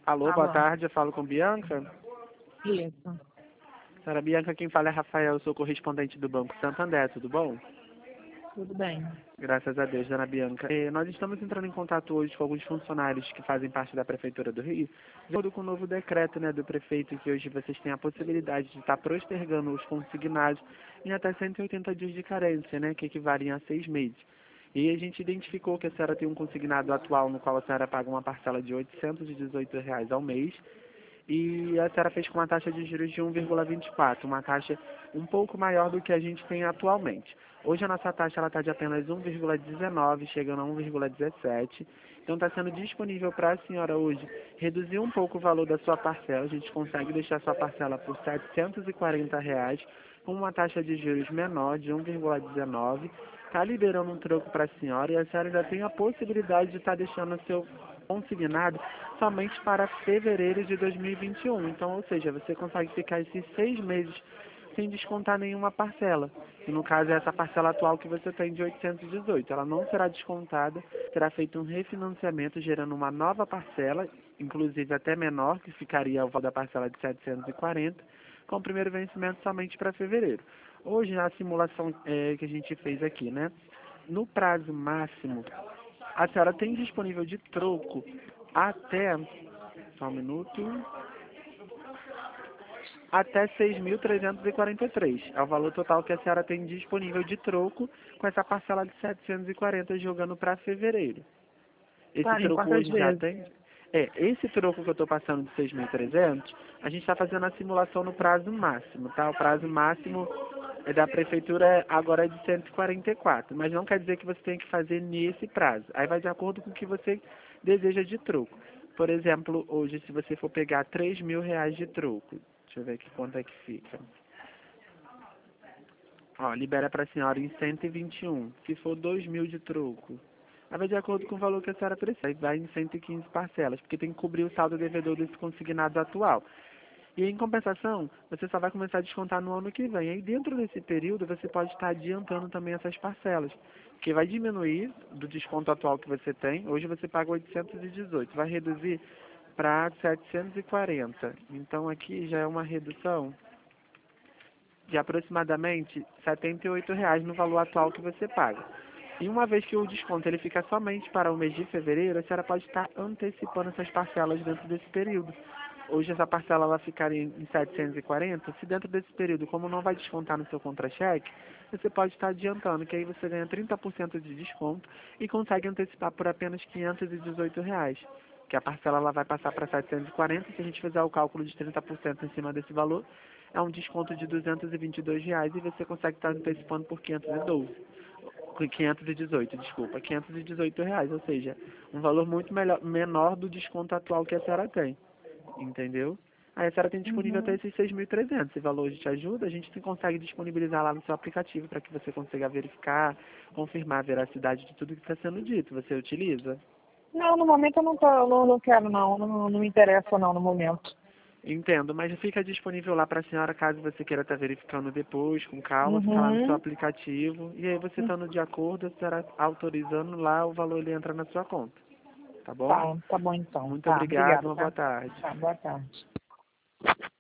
Alô, boa Alô. tarde, eu falo com Bianca. Isso. Senhora Bianca, quem fala é Rafael, eu sou correspondente do Banco Santander, tudo bom? Tudo bem. Graças a Deus, dona Bianca. Nós estamos entrando em contato hoje com alguns funcionários que fazem parte da Prefeitura do Rio, de acordo com o novo decreto, do prefeito, que hoje vocês têm a possibilidade de estar postergando os consignados em até 180 dias de carência, que equivalem a 6 meses. E a gente identificou que a senhora tem um consignado atual no qual a senhora paga uma parcela de R$ 818 ao mês, e a senhora fez com uma taxa de juros de 1,24, uma taxa um pouco maior do que a gente tem atualmente. Hoje a nossa taxa está de apenas 1,19, chegando a 1,17. Então está sendo disponível para a senhora hoje reduzir um pouco o valor da sua parcela. A gente consegue deixar sua parcela por R$ 740, com uma taxa de juros menor de 1,19. Está liberando um troco para a senhora, e a senhora ainda tem a possibilidade de estar deixando o seu consignado somente para fevereiro de 2021. Então, ou seja, você consegue ficar esses 6 meses sem descontar nenhuma parcela. E no caso é essa parcela atual que você tem de 818. Ela não será descontada, será feito um refinanciamento gerando uma nova parcela, inclusive até menor, que ficaria o valor da parcela de 740, com o primeiro vencimento somente para fevereiro. Hoje, a simulação que a gente fez aqui, no prazo máximo, a senhora tem disponível de troco até, só um minuto, até 6.343. É o valor total que a senhora tem disponível de troco, com essa parcela de 740 jogando para fevereiro. Esse Tá, em troco quantas hoje já vezes? tem? Esse troco que eu estou passando de 6.300, a gente está fazendo a simulação no prazo máximo, tá? O prazo máximo da prefeitura agora é de 144, mas não quer dizer que você tem que fazer nesse prazo. Aí vai de acordo com o que você deseja de troco. Por exemplo, hoje, se você for pegar R$ 3.000 de troco, deixa eu ver aqui quanto é que fica. Ó, libera para a senhora em 121. Se for 2.000 de troco, aí vai de acordo com o valor que a senhora precisa. Aí vai em 115 parcelas, porque tem que cobrir o saldo devedor desse consignado atual. E em compensação, você só vai começar a descontar no ano que vem. Aí dentro desse período você pode estar adiantando também essas parcelas, que vai diminuir do desconto atual que você tem. Hoje você paga 818, vai reduzir para 740. Então aqui já é uma redução de aproximadamente R$ 78 no valor atual que você paga. E uma vez que o desconto ele fica somente para o mês de fevereiro, a senhora pode estar antecipando essas parcelas dentro desse período. Hoje essa parcela ela ficaria em 740, se dentro desse período, como não vai descontar no seu contra-cheque, você pode estar adiantando, que aí você ganha 30% de desconto e consegue antecipar por apenas R$ 518, que a parcela ela vai passar para 740, se a gente fizer o cálculo de 30% em cima desse valor, é um desconto de R$ 222 e você consegue estar antecipando por 518, desculpa, R$ 518, ou seja, um valor muito menor do desconto atual que a senhora tem. Entendeu? Aí a senhora tem disponível até Uhum. esses 6.300. Esse valor hoje te ajuda, a gente consegue disponibilizar lá no seu aplicativo para que você consiga verificar, confirmar a veracidade de tudo que está sendo dito. Você utiliza? Não, no momento eu não, tô, eu não quero não, não me interessa não no momento. Entendo, mas fica disponível lá para a senhora caso você queira estar verificando depois, com calma, fica lá no seu Uhum. aplicativo. E aí você estando de acordo, a senhora autorizando lá, o valor ele entra na sua conta. Tá bom? Tá bom então. Muito Tá, obrigado, obrigada, uma tá? boa tarde. Tá, boa tarde.